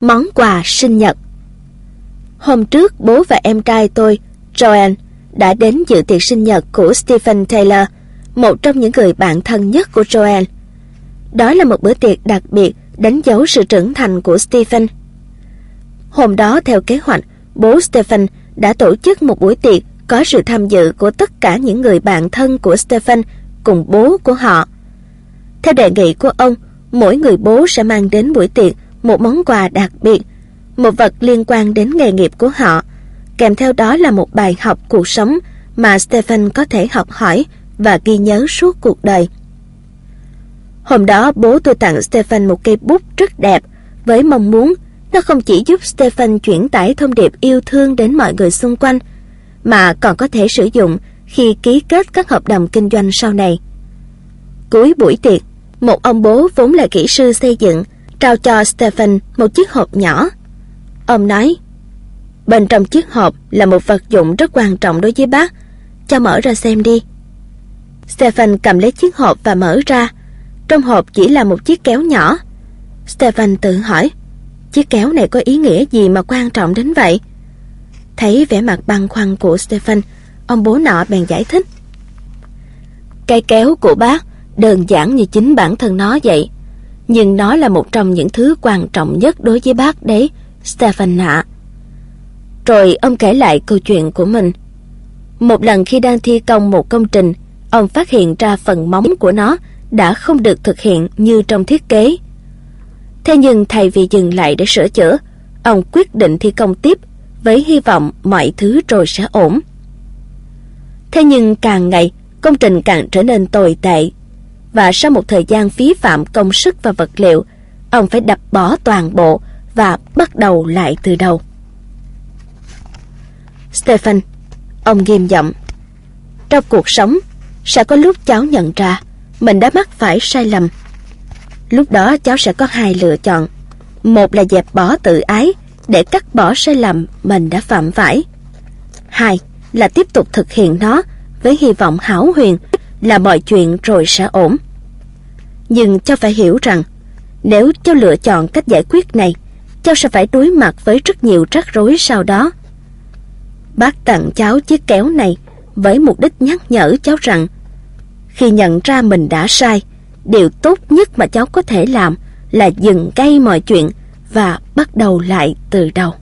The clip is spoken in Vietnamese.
Món quà sinh nhật. Hôm trước bố và em trai tôi, Joanne, đã đến dự tiệc sinh nhật của Stephen Taylor, một trong những người bạn thân nhất của Joanne. Đó là một bữa tiệc đặc biệt đánh dấu sự trưởng thành của Stephen. Hôm đó, theo kế hoạch, bố Stephen đã tổ chức một buổi tiệc có sự tham dự của tất cả những người bạn thân của Stephen cùng bố của họ. Theo đề nghị của ông, mỗi người bố sẽ mang đến buổi tiệc một món quà đặc biệt, một vật liên quan đến nghề nghiệp của họ, kèm theo đó là một bài học cuộc sống mà Stephen có thể học hỏi và ghi nhớ suốt cuộc đời. Hôm đó, bố tôi tặng Stephen một cây bút rất đẹp với mong muốn nó không chỉ giúp Stephen chuyển tải thông điệp yêu thương đến mọi người xung quanh, mà còn có thể sử dụng khi ký kết các hợp đồng kinh doanh sau này. Cuối buổi tiệc, một ông bố vốn là kỹ sư xây dựng trao cho Stephen một chiếc hộp nhỏ. Ông nói, bên trong chiếc hộp là một vật dụng rất quan trọng đối với bác, cho mở ra xem đi. Stephen cầm lấy chiếc hộp và mở ra. Trong hộp chỉ là một chiếc kéo nhỏ. Stephen tự hỏi, chiếc kéo này có ý nghĩa gì mà quan trọng đến vậy? Thấy vẻ mặt băn khoăn của Stephen, ông bố nọ bèn giải thích. Cái kéo của bác đơn giản như chính bản thân nó vậy, nhưng nó là một trong những thứ quan trọng nhất đối với bác đấy, Stephen ạ. Rồi ông kể lại câu chuyện của mình. Một lần khi đang thi công một công trình, ông phát hiện ra phần móng của nó đã không được thực hiện như trong thiết kế. Thế nhưng thay vì dừng lại để sửa chữa, ông quyết định thi công tiếp với hy vọng mọi thứ rồi sẽ ổn. Thế nhưng càng ngày, công trình càng trở nên tồi tệ, và sau một thời gian phí phạm công sức và vật liệu, ông phải đập bỏ toàn bộ và bắt đầu lại từ đầu. Stephen, ông nghiêm giọng, trong cuộc sống sẽ có lúc cháu nhận ra mình đã mắc phải sai lầm. Lúc đó cháu sẽ có hai lựa chọn. Một là dẹp bỏ tự ái để cắt bỏ sai lầm mình đã phạm phải. Hai là tiếp tục thực hiện nó với hy vọng hão huyền là mọi chuyện rồi sẽ ổn. Nhưng cháu phải hiểu rằng, nếu cháu lựa chọn cách giải quyết này, cháu sẽ phải đối mặt với rất nhiều rắc rối sau đó. Bác tặng cháu chiếc kéo này với mục đích nhắc nhở cháu rằng, khi nhận ra mình đã sai, điều tốt nhất mà cháu có thể làm là dừng ngay mọi chuyện và bắt đầu lại từ đầu.